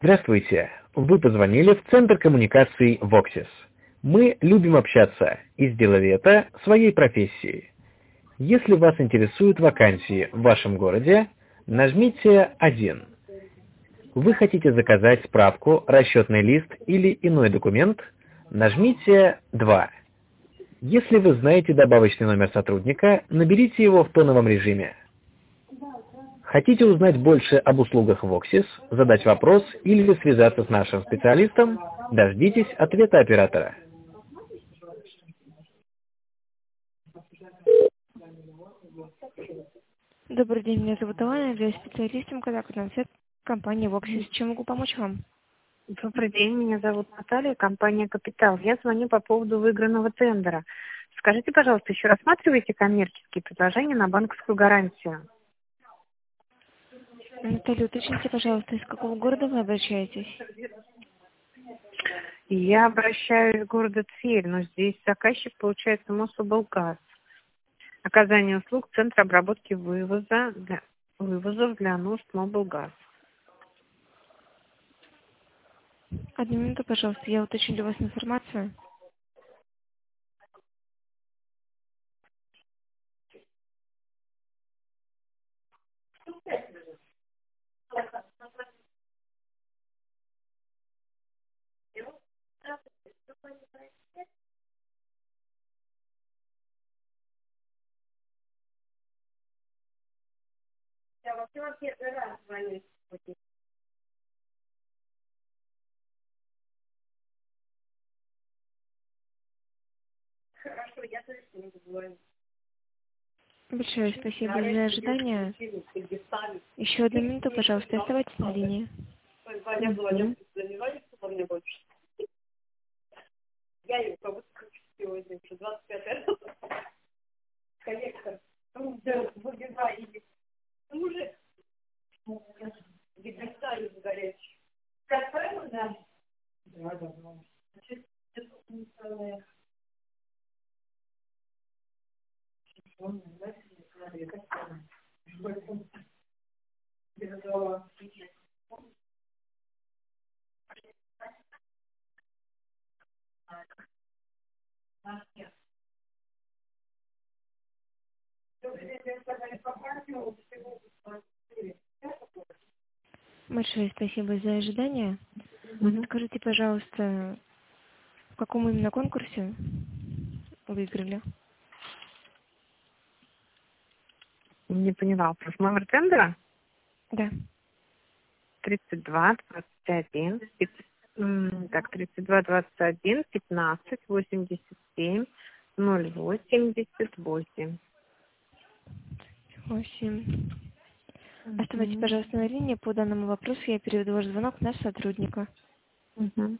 Здравствуйте! Вы позвонили в Центр коммуникаций Voxis. Мы любим общаться и сделали это своей профессией. Если вас интересуют вакансии в вашем городе, нажмите 1. Вы хотите заказать справку, расчетный лист или иной документ, нажмите 2. Если вы знаете добавочный номер сотрудника, наберите его в тоновом режиме. Хотите узнать больше об услугах Voxis, задать вопрос или связаться с нашим специалистом, дождитесь ответа оператора. Добрый день, меня зовут Алана, я являюсь специалистом контактного центра компании Voxis. Чем могу помочь вам? Добрый день, меня зовут Наталья, компания «Капитал». Я звоню по поводу выигранного тендера. Скажите, пожалуйста, еще рассматриваете коммерческие предложения на банковскую гарантию? Наталья, уточните, пожалуйста, из какого города вы обращаетесь? Я обращаюсь в город Тверь, но здесь заказчик, получается, Мособлгаз. Оказание услуг Центра обработки вывозов для нужд Мособлгаз. Одну минуту, пожалуйста, я уточню для вас информацию. Большое спасибо за ожидание. Еще одну минуту, пожалуйста, оставайтесь на линии. Большое спасибо за ожидание. Скажите, пожалуйста, в каком именно конкурсе выиграли? Не поняла вопрос. Номер тендера? Да. 32 21 так, 32 21 15 87 088. 8. Оставайтесь, пожалуйста, на линии. По данному вопросу я переведу ваш звонок на сотрудника. Угу.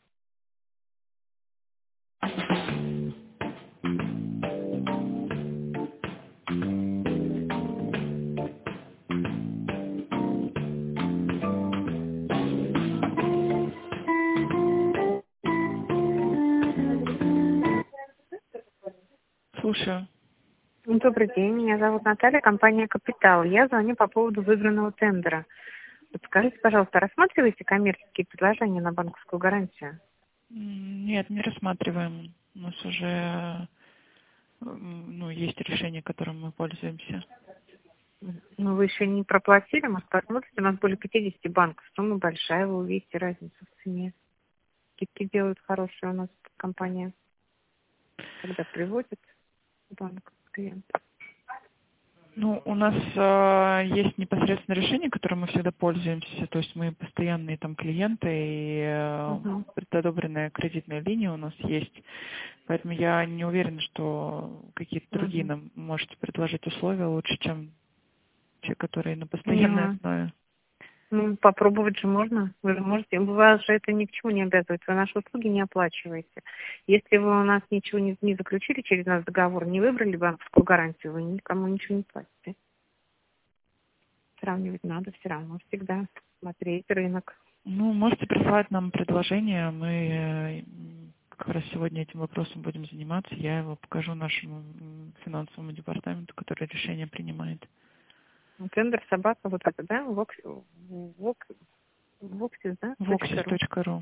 Слушаю. Добрый день, меня зовут Наталья, компания «Капитал». Я звоню по поводу выигранного тендера. Вот скажите, пожалуйста, рассматриваете коммерческие предложения на банковскую гарантию? Нет, не рассматриваем. У нас уже есть решение, которым мы пользуемся. Ну, вы еще не проплатили, может, посмотрите, у нас более 50 банков, сумма большая, вы увидите разницу в цене. Скидки делают хорошие у нас компания, когда приводит в банк клиента. Ну, у нас есть непосредственно решение, которым мы всегда пользуемся, то есть мы постоянные там клиенты, и предодобренная кредитная линия у нас есть, поэтому я не уверена, что какие-то другие нам можете предложить условия лучше, чем те, которые на постоянной основе. Ну, попробовать же можно. Вы же можете. Вас же это ни к чему не обязывает. Вы наши услуги не оплачиваете. Если вы у нас ничего не заключили через нас договор, не выбрали банковскую гарантию, вы никому ничего не платите. Сравнивать надо все равно всегда. Смотреть рынок. Ну, можете присылать нам предложение. Мы как раз сегодня этим вопросом будем заниматься. Я его покажу нашему финансовому департаменту, который решение принимает. Тендер собака, вот это, да? Voxis, да? Voxis.ru.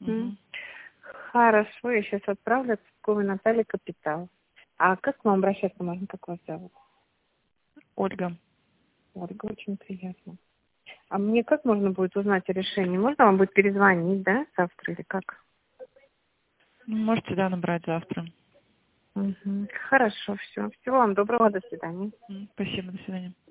Хорошо, я сейчас отправлю от Цветковой Натальи Капитал. А как к вам обращаться можно, как вас зовут? Ольга. Ольга, очень приятно. А мне как можно будет узнать о решении? Можно вам будет перезвонить, да, завтра или как? Можете, да, набрать завтра. Хорошо, все. Всего вам доброго, до свидания. Спасибо, до свидания.